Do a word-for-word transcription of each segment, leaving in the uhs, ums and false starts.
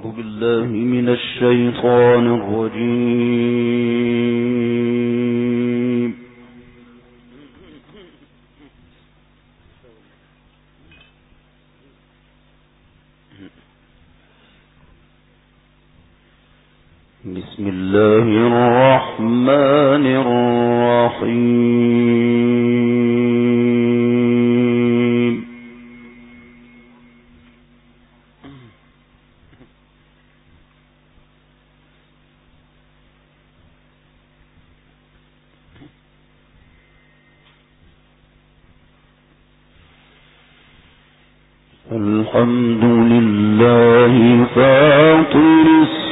أعوذ بالله من الشيطان الرجيم. بسم الله الرحمن الرحيم. الحمد لله فاطر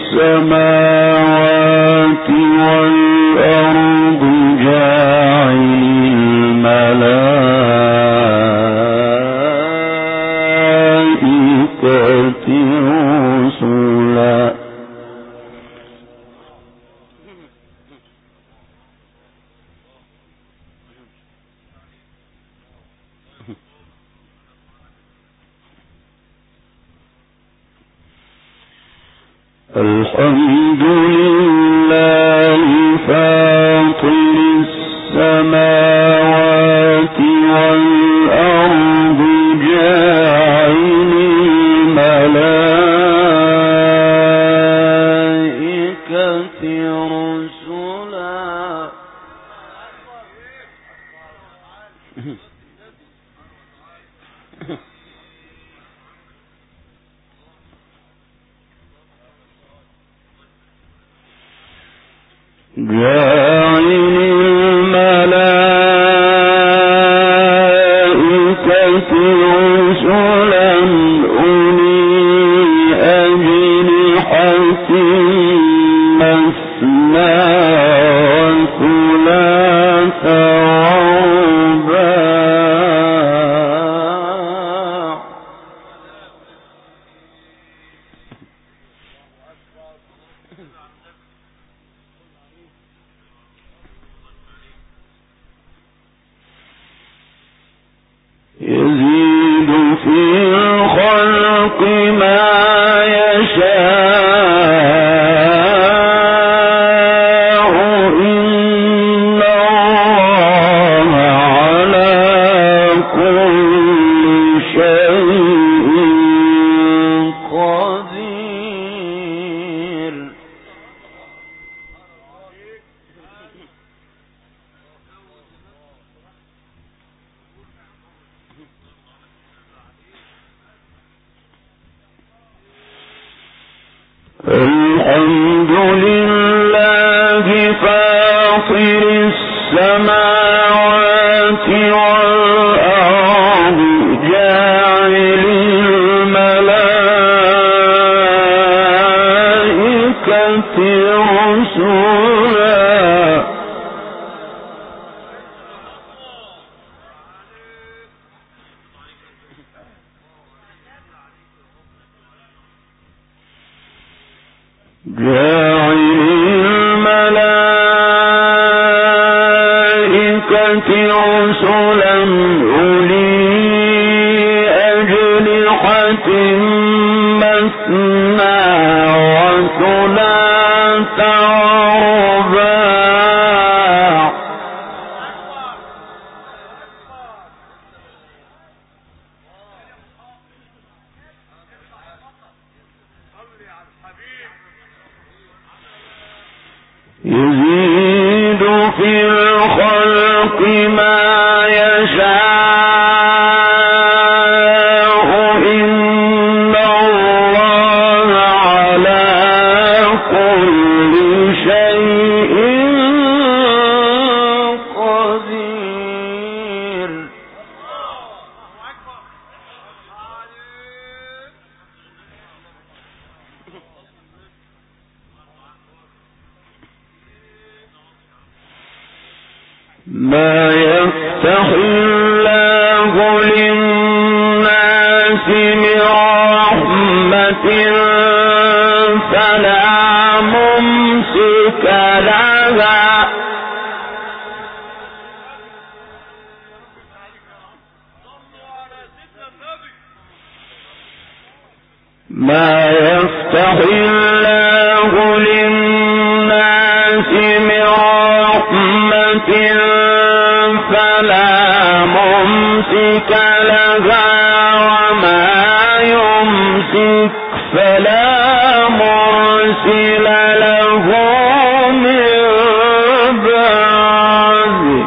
السماوات والأرض جاعل الملائكة رسلا الحمد لله فاطر السماوات والأرض جاعل الملائكة رسلا جاعل الملائكة رسلا أولي أجنحة مثنى وثلاث ورباع يزيد في الخلق ما يشاء إن الله على كل شيء قدير. الحمد لله فاطر السماوات والأرض جاعل الملائكة رسلا جاعل الملائكة رسلا أولي أجنحة مثنى وثلاث ورباع يزيد في الخلق ما يشاء إن الله على كل شيء قدير. ما يفتح الله للناس من رحمة فلا ممسك لها ما يفتح يفتح الله للناس من رحمة فلا ممسك لها وما يمسك فلا مرسل له من بعده.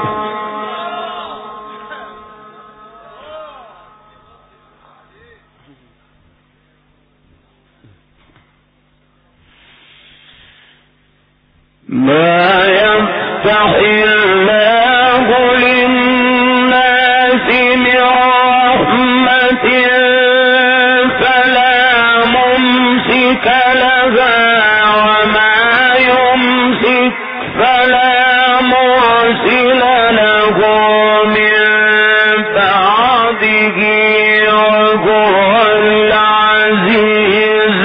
ما يفتح الله للناس من رحمة فلا ممسك لها وما يمسك فلا مرسل له من بعده وهو العزيز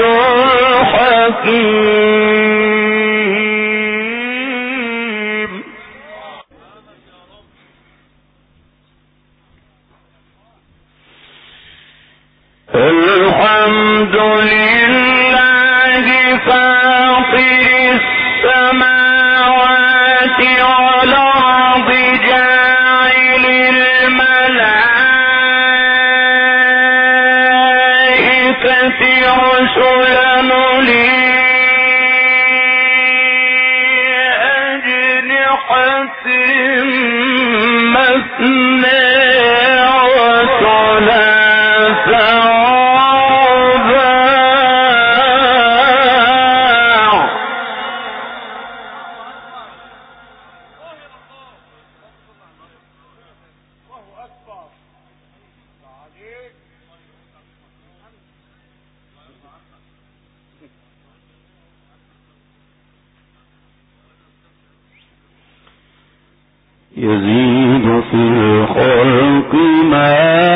الحكيم. الحمد لله فاطر السماوات والأرض جاعل الملائكة رسلا أولي أجنحة مثنى وثلاث يزيد في الخلق ما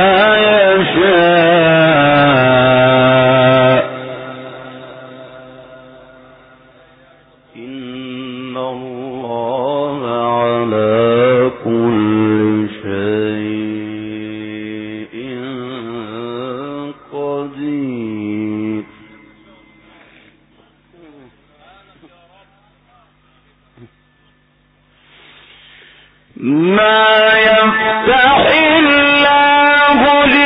يشاء إن الله على كل شيء قدير. ما يفتح الله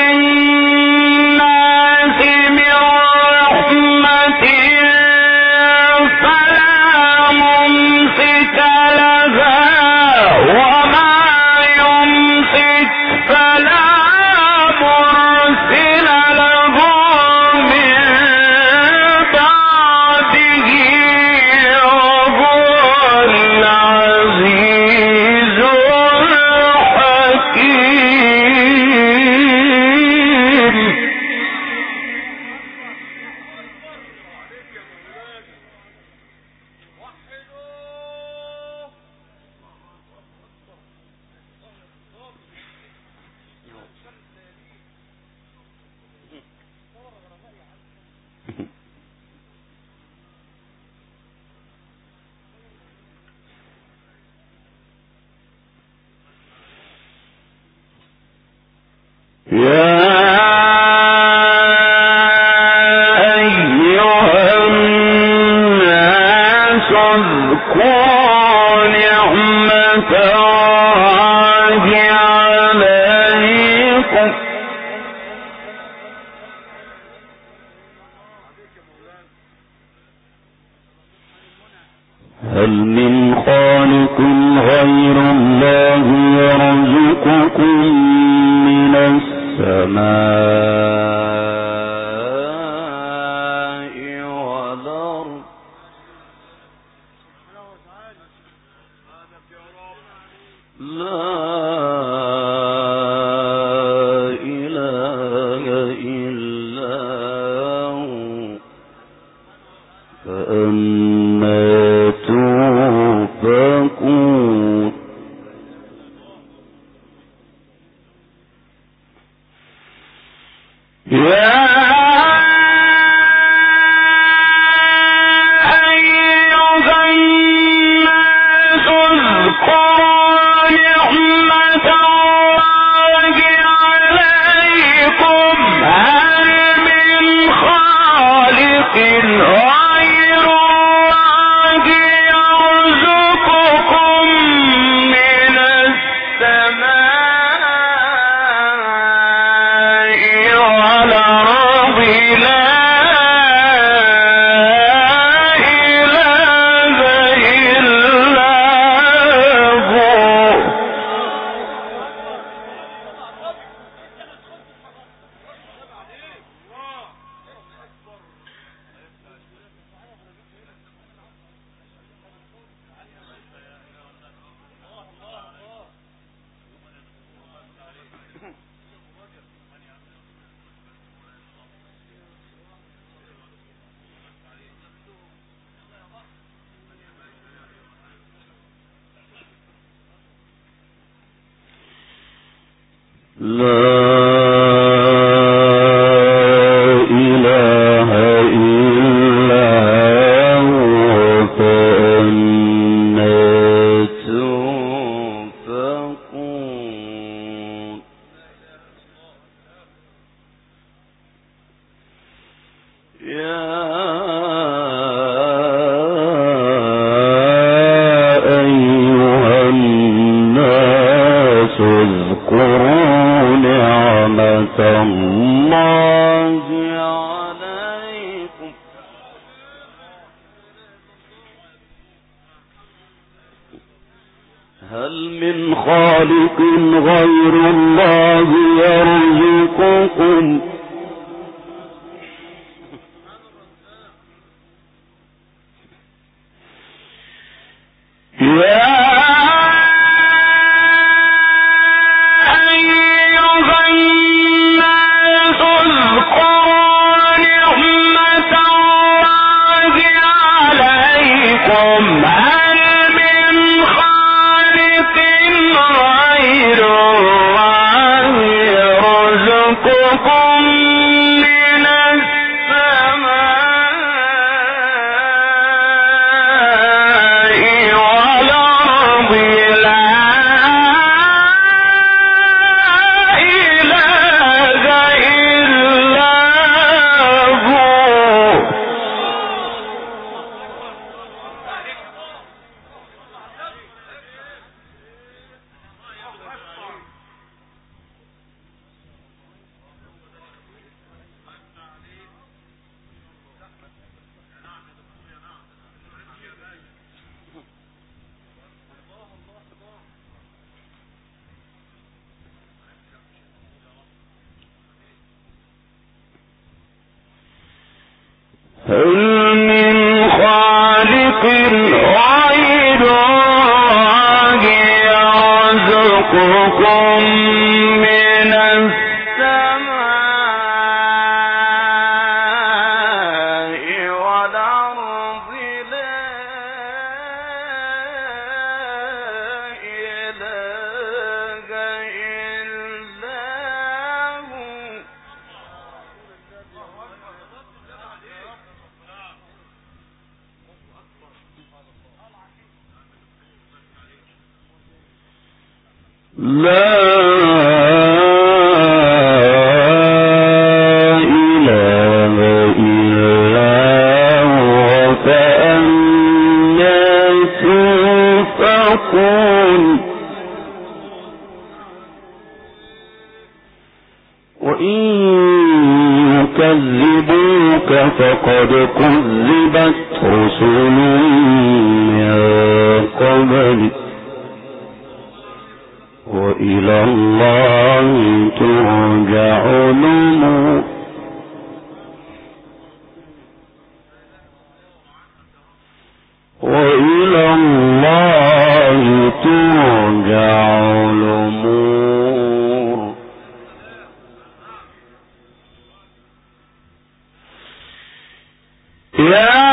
للناس من رحمة فلا ممسك لها وما يمسك فلا مرسل له من بعده وهو العزيز الحكيم. يا أيها الناس اذكروا نعمة الله عليكم هل من خالق غير الله يرزقكم من السماء والأرض لا إله إلا هو فأنا توفقون. يا فقد كذبت رسل من قبل وإلى الله ترجع الأمور وإلى الله ترجع الأمور. يا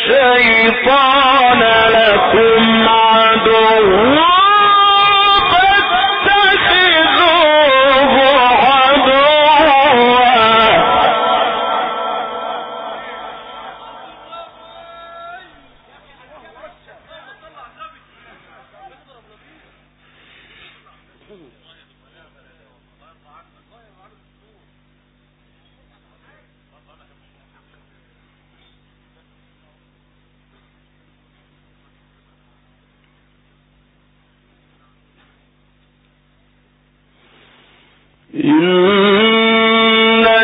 الشيطان لكم عدوا إن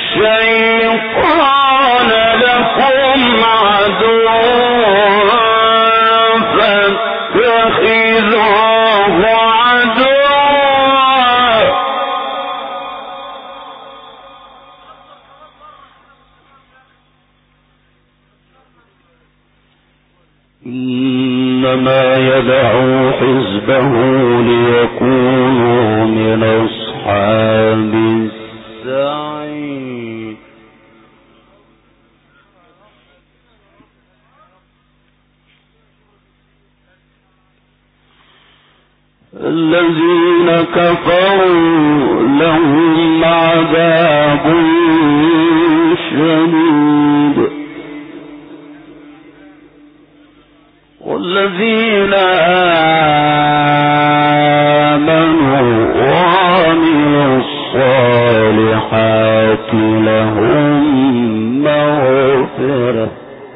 الشيطان لكم عدو فاتخذوه عدوا إنما يدعو حزبه ليكونوا من أصحاب السعير الذين كفروا لهم عذاب شديد والذين آمنوا وعملوا الصالحات لهم مغفرة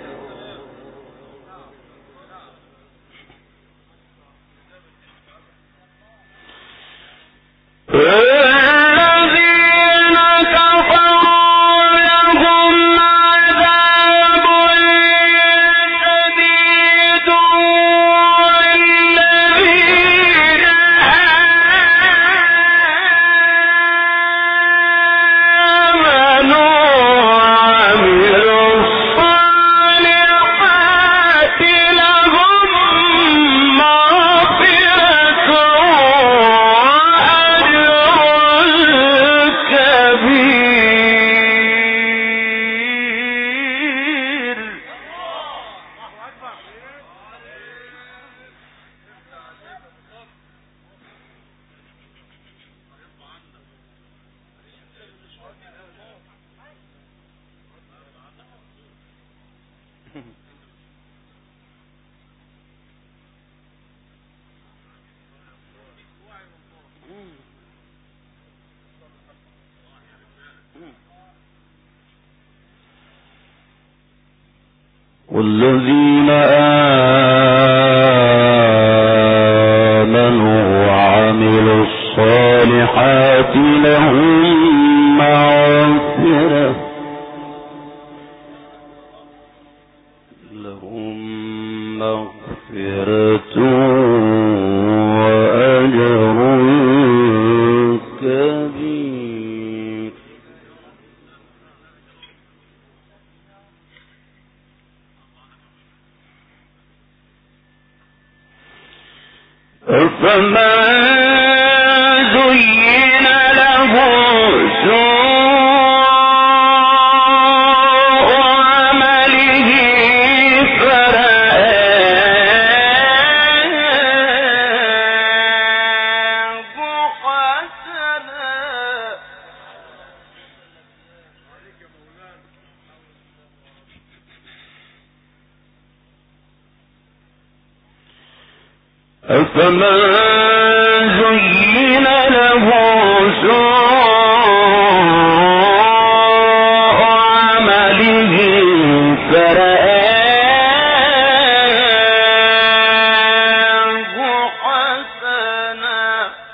والذين آمنوا وعملوا الصالحات لهم مغفرة لهم مغفرة وأجر كبير فما زين له سوء عمله فرآه حسنا أفمن زين له سوء عمله فرآه حسنا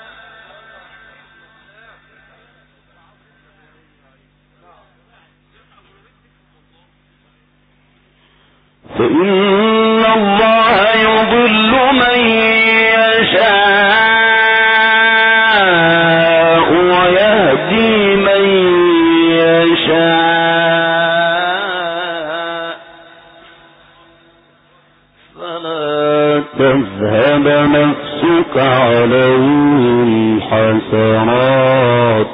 فإن الله يضل من يشاء ويهدي من يشاء فلا تذهب نفسك عليهم حسرات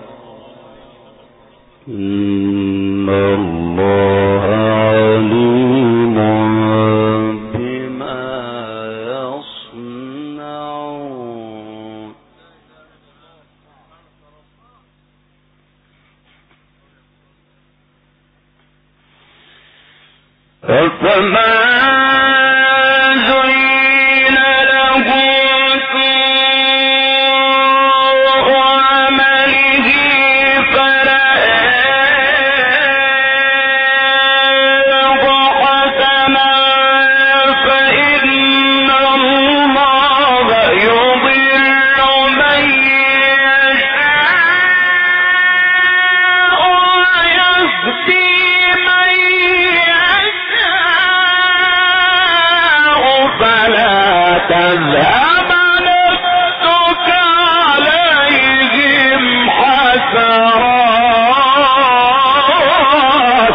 إن الله عليم فما زين له سوء عمله فرآه حسنا فإن الله يضل من يشاء ويهدي من يشاء فلا تذهب نفسك عليهم حسرات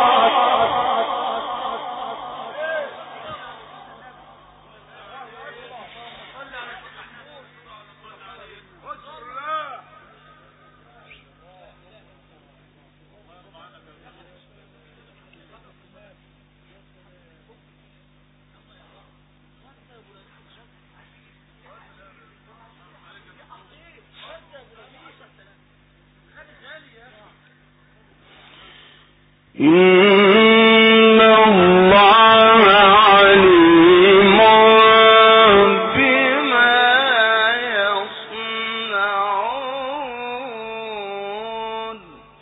إن الله عليم بما يصنعون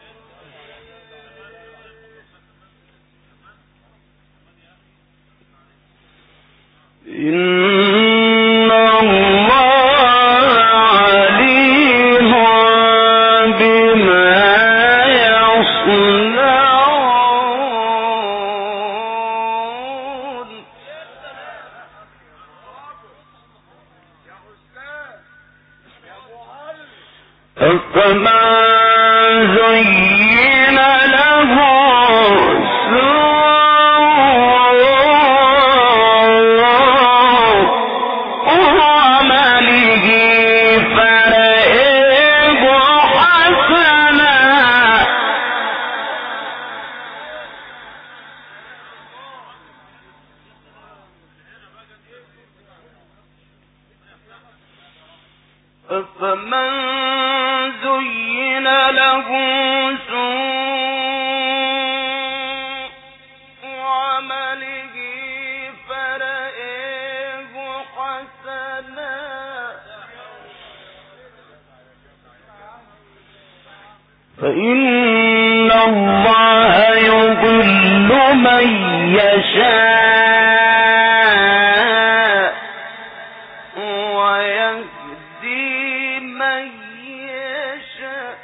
إن الله عليم بما يصنعون فما زين له سوء عمله فرآه حسنا فمن زين له سوء عمله فرآه حسنا فإن الله يضل من يشاء ويهدي من يشاء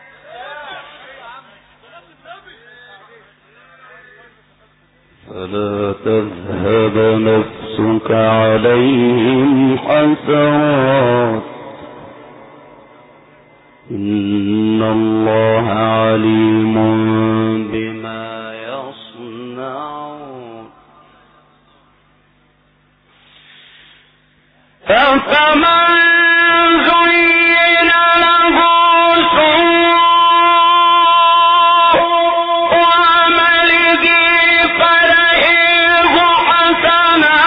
فلا تذهب نفسك عليهم حسرات إن الله عليم بما يصنعون فمن زين له سوء عمله فرآه حسنا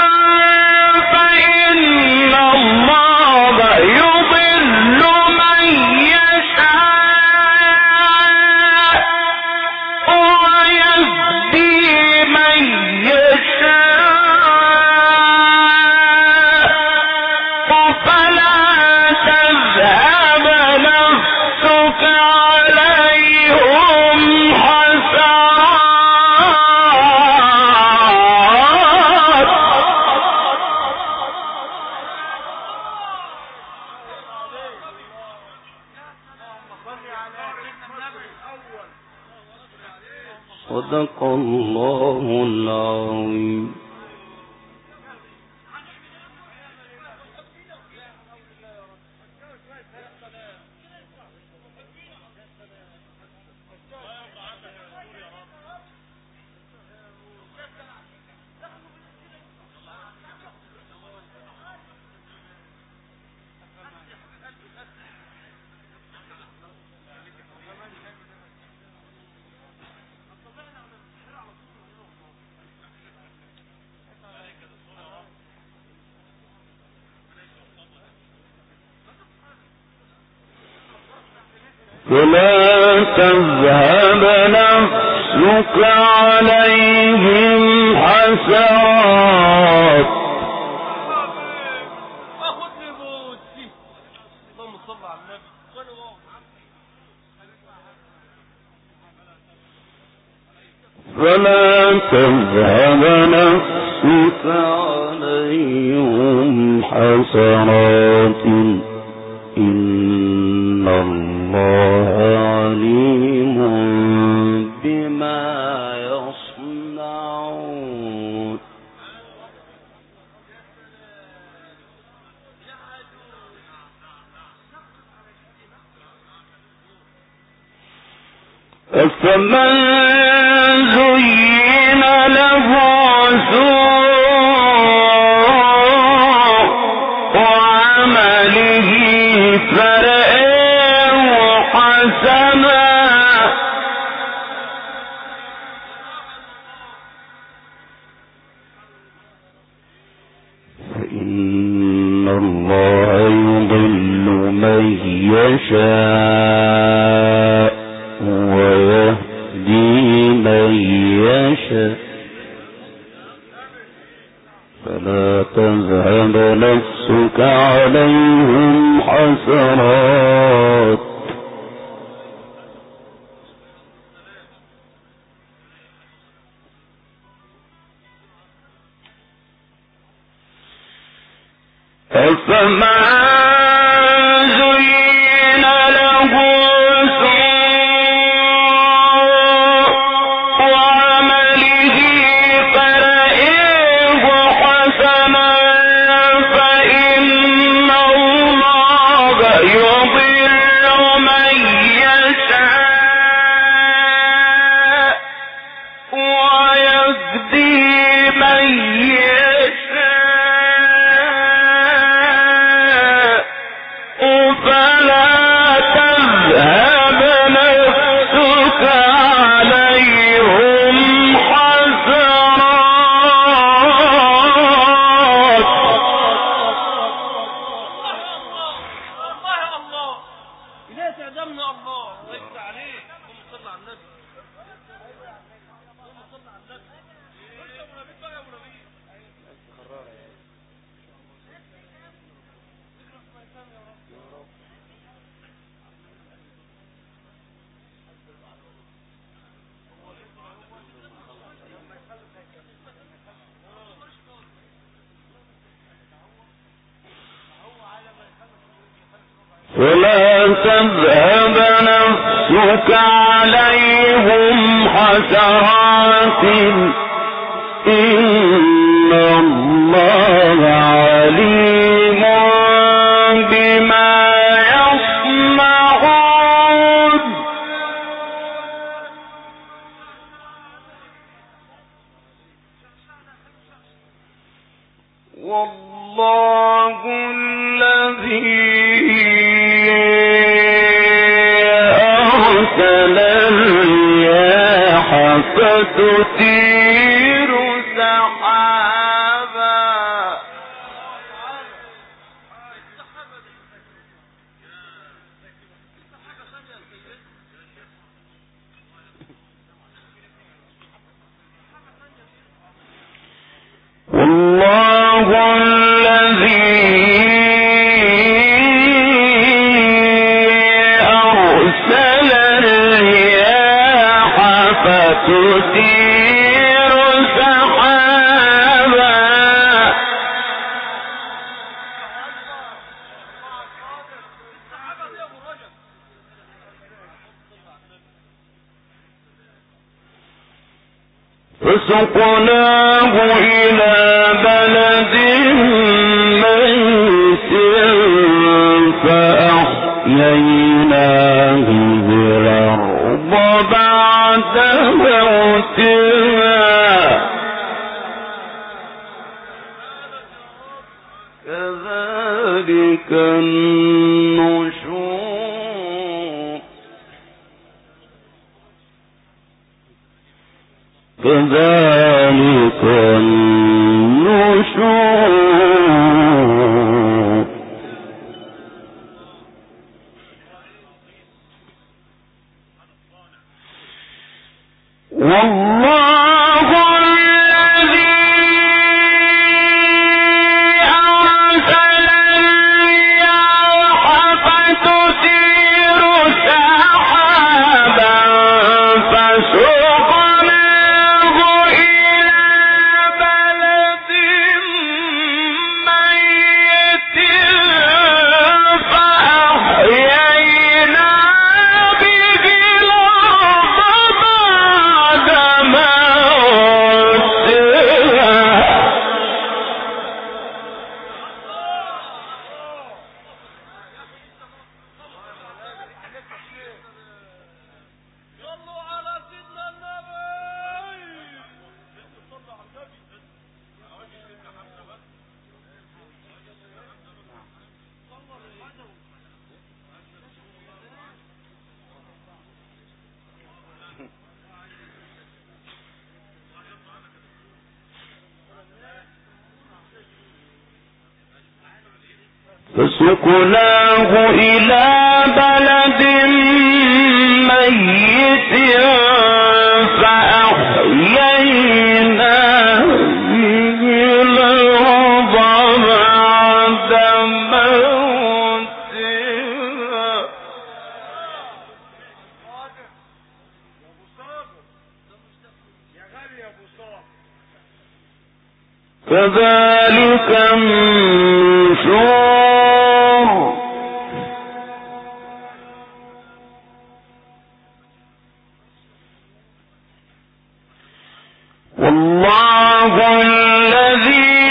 فإن الله يضل من يشاء ويهدي من يشاء فلا تذهب نفسك عليهم حسرات صدق الله العظيم. ولا تذهب نفسك نفسك عليهم حسرات فلا تذهب نفسك عليهم حسرات إن الله عليم بما يصنعون أفمن زين له سوء عمله فرآه حسنا فإن الله يضل من يشاء ويهدي من يشاء فلا تذهب نفسك عليهم حسرات أفما زين له فلا تذهب نفسك عليهم حسرات إن الله عليم بما يصنعون والله الذي فتثير سحابا والله الذي أرسل الرياح فتثير سحابا فسقناه إلى بلد ميت فأحييناه بالأرض بعد موتها كذلك النشور كذلك النشور فسقناه إلى بلد ميت فأحيينا به الأرض بعد موتها كذلك النشور. والله الذي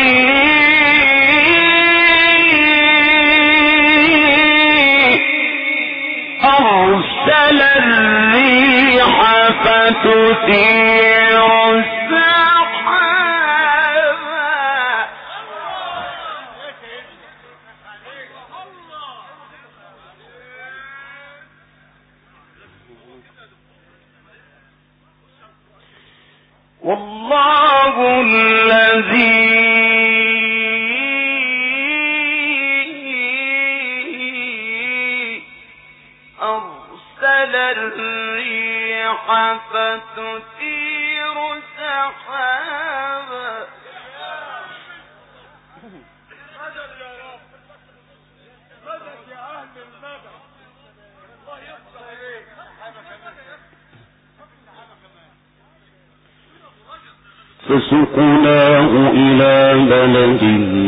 أرسل الريح فتثير والله الذي أرسل الريح فتثير سحابا مدد يا رب مدد يا أهل المدد الله يفتح عليك فسقناه إلى بلد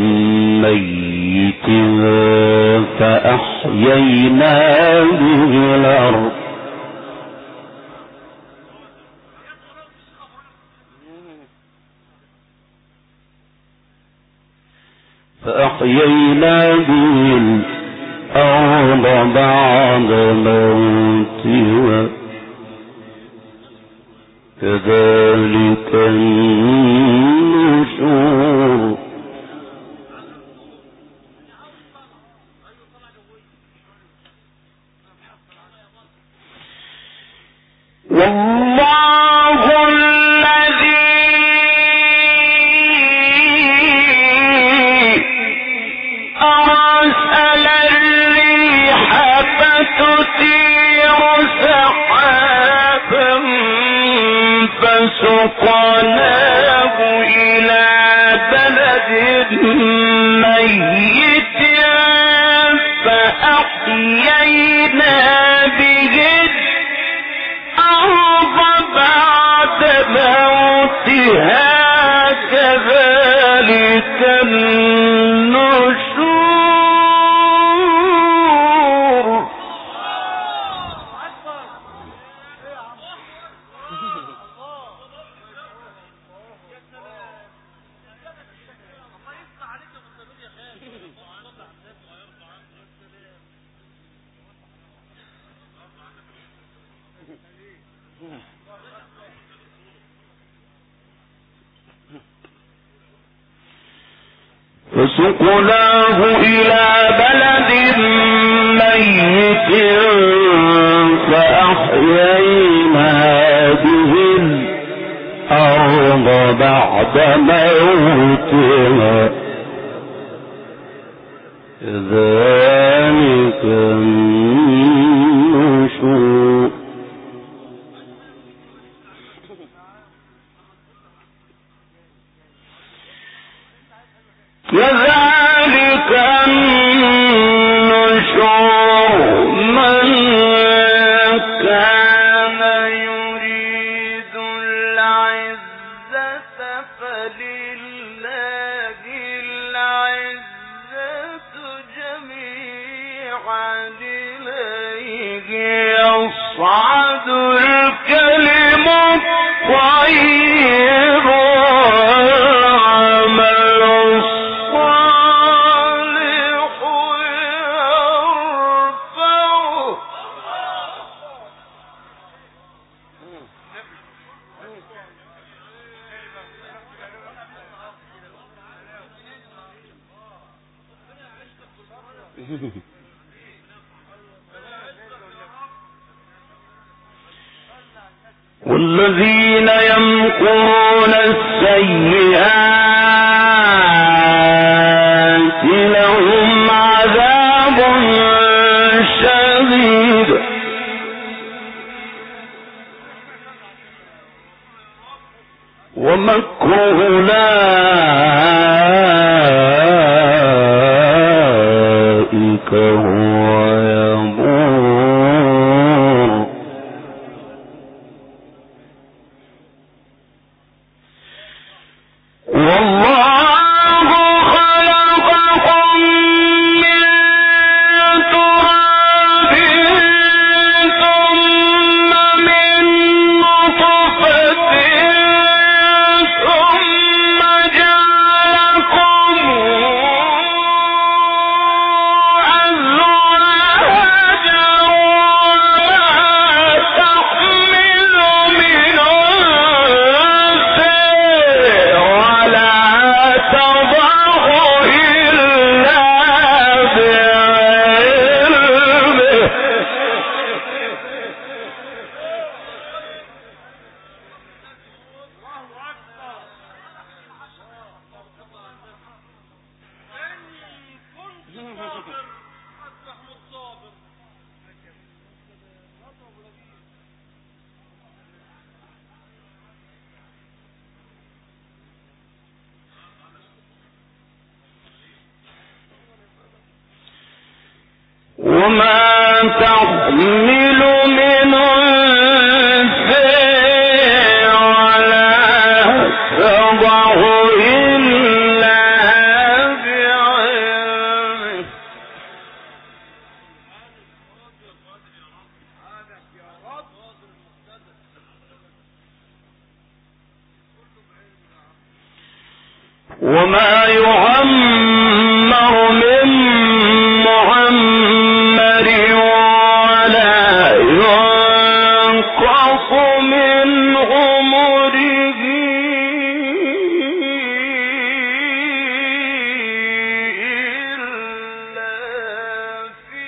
ميت فأحيينا به الأرض فأحيينا به الأرض بعد موتها كذلك النشور. والله الذي أرسل الريح فتثير سحابا فسقناه إلى بلد ميت فأحيينا به الأرض بعد موتها كذلك النشور. فسقناه إلى بلد ميت فأحيينا به الأرض بعد موتها كذلك النشور. كذلك النشور. من كان يريد العزة فلله العزة جميعا إليه يصعد الكلم الطيب والذين يمكرون السيئات لهم عذاب وما تحمل من أنثى ولا تضع إلا بعلمه وما يعمر من معمر ولا ينقص من عمره إلا في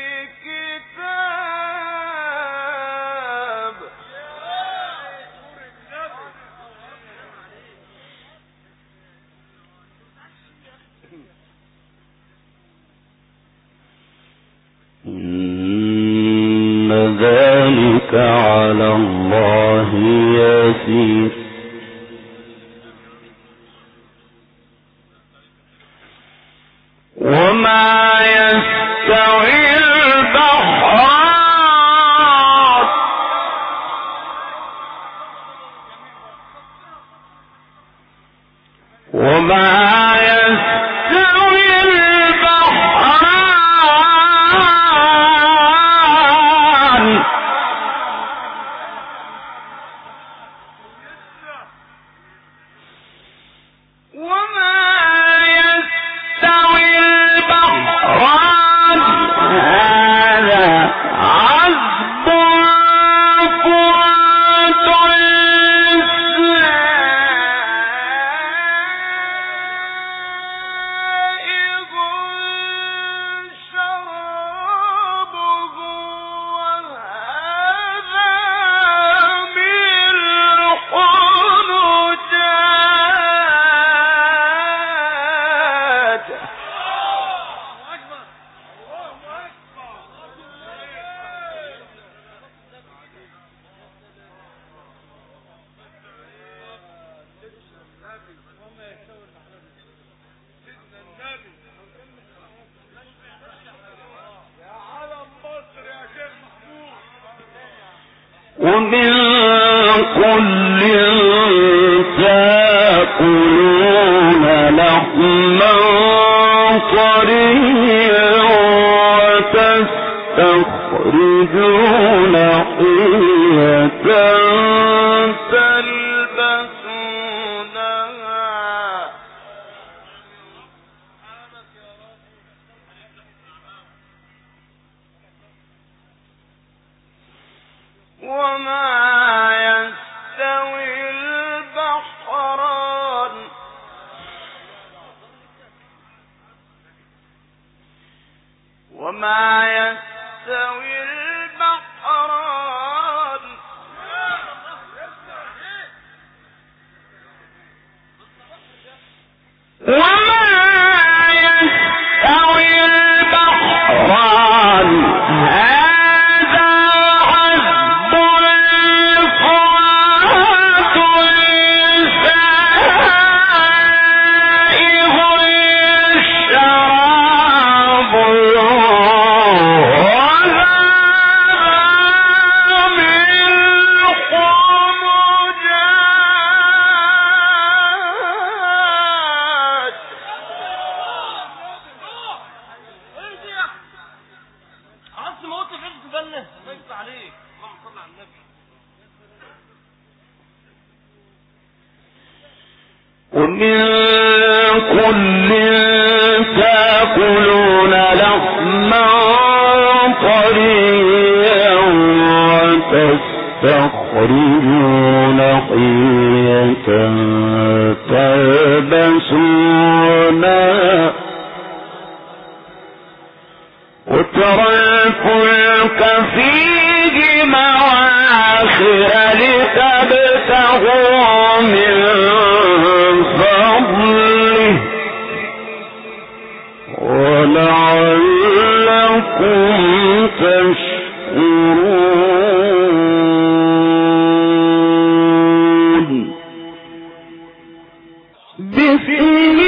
كتاب إن ذلك على الله يسير وما يستوي البحران وما يستوي البحران وما يستوي البحران هذا عذب فرات سائغ شرابه وهذا ملح نجاج ومن كل تأكلون لحما طريا وتستخرجون حلية تلبسونها وما يستوي البحران وما يستوي البحران وما يستوي البحران هذا عذب فرات سائغ شرابه وهذا ملح نجاج عرفت ما قلت فين تبنى الله يفتح عليك اللهم صل على النبي ومن كل تأكلون لحما طريا وتستخرجون حلية تلبسونها وترى الفلك فيه مواخر لتبتغوا من فضله ولعلكم تشكرون بسم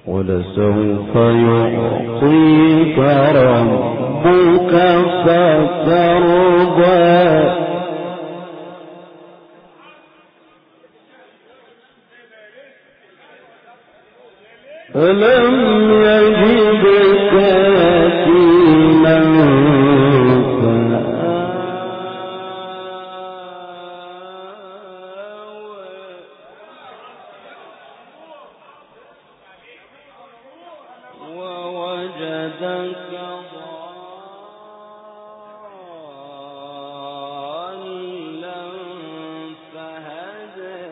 ولسوف يعطيك ربك فترضى ألم يجدك يتيما فآوى ووجدك ضالا فهدى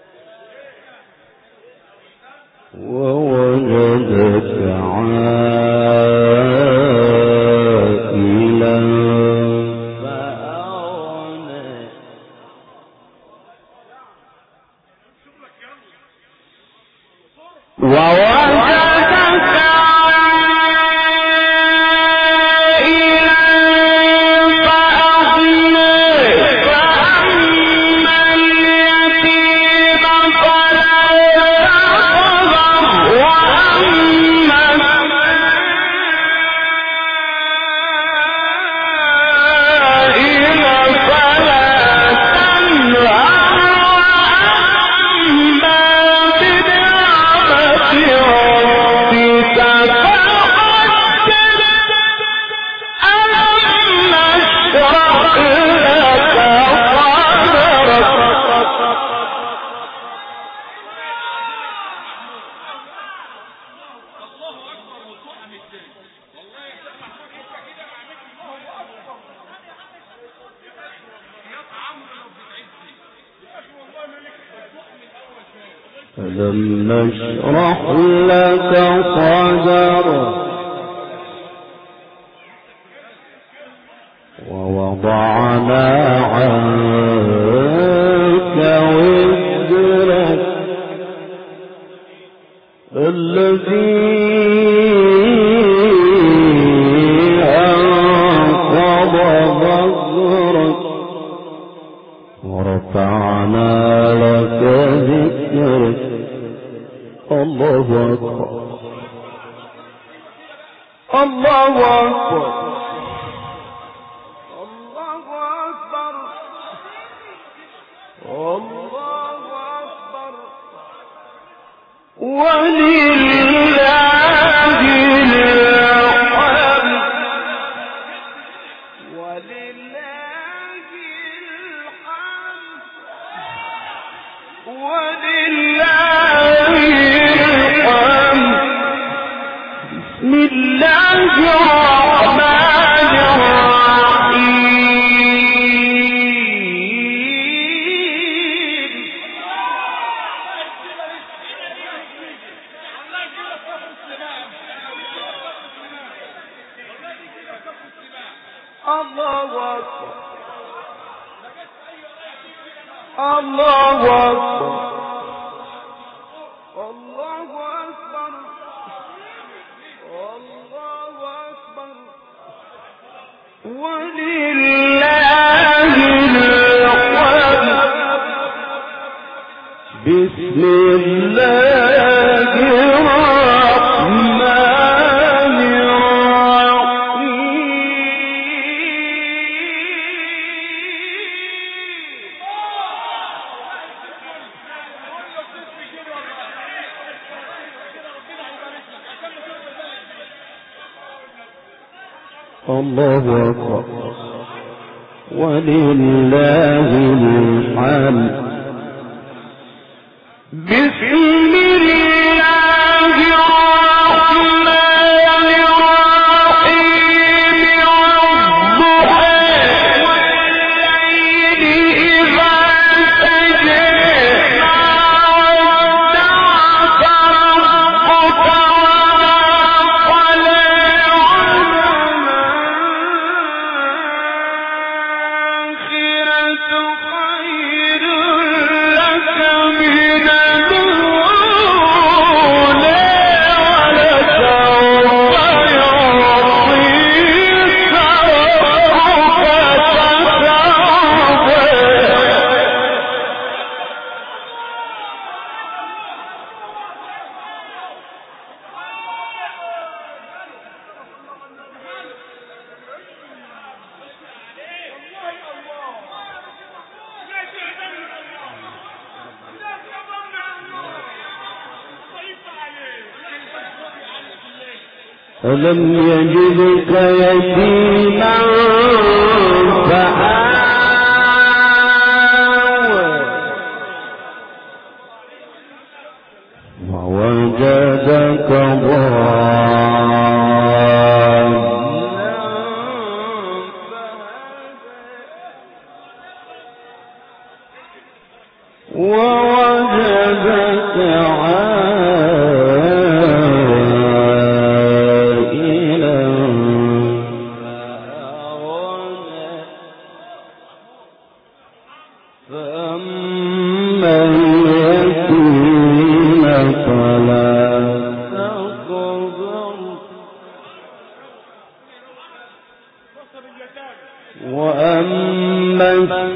ووجدك عائلا فأغنى ووجدك عائلا فأغنى فأما اليتيم فلا تقهر وأما السائل فلا تنهر وأما بنعمة ربك فحدث ألم نشرح لك صدرك ألم نشرح لك صدرك ووضعنا عنك وزرك الذي أنقض ظهرك ورفعنا لك ذكرك الله أكبر الله أكبر الله أكبر الله أكبر ولله الحمد ولله الحمد ولله الحمد بسم الله الرحمن الرحيم الله أكبر الله أكبر الله أكبر الله أكبر ولله الحمد بسم الله الرحمن الله أكبر ولله الحمد بسم الله الرحمن الرحيم والضحى والليل إذا سجى ما ودعك ربك وما قلى والآخرة خير لك من الأولى ألم يجدك يتيما فآوى ووجدك ضالا ووجدك عائلا فأما اليتيم فلا تقهر وأما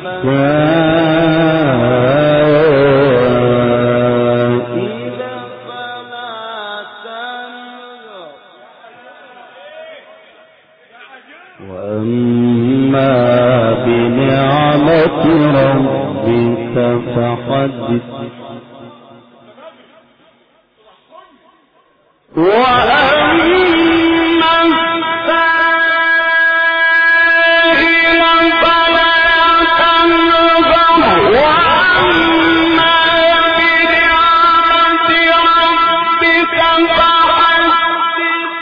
السائل فلا تنهر وأما بنعمة ربك فحدث وأما السائل فلا تنهر وأما بنعمة ربك فحدث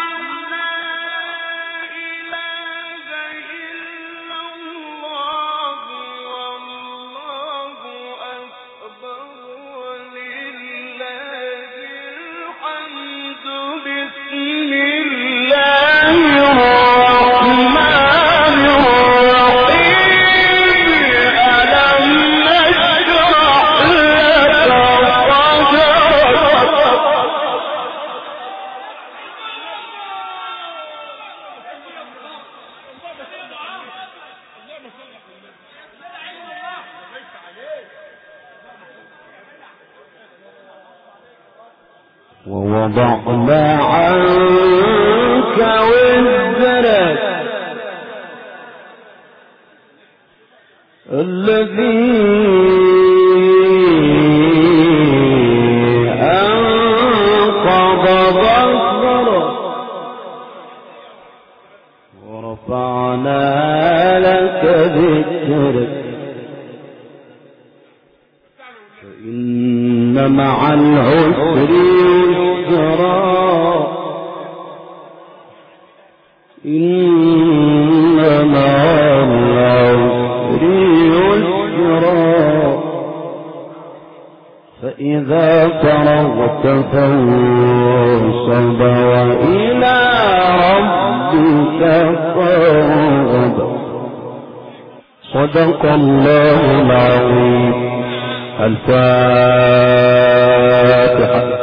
ووضعنا عنك وزرك الذي أنقض ظهرك ورفعنا لك ذكرك فإن مع العسر يسرا إن مع العسر يسرا فإذا فرغت فانصب وإلى ربك فارغب. صدق الله العظيم. الفاتحة.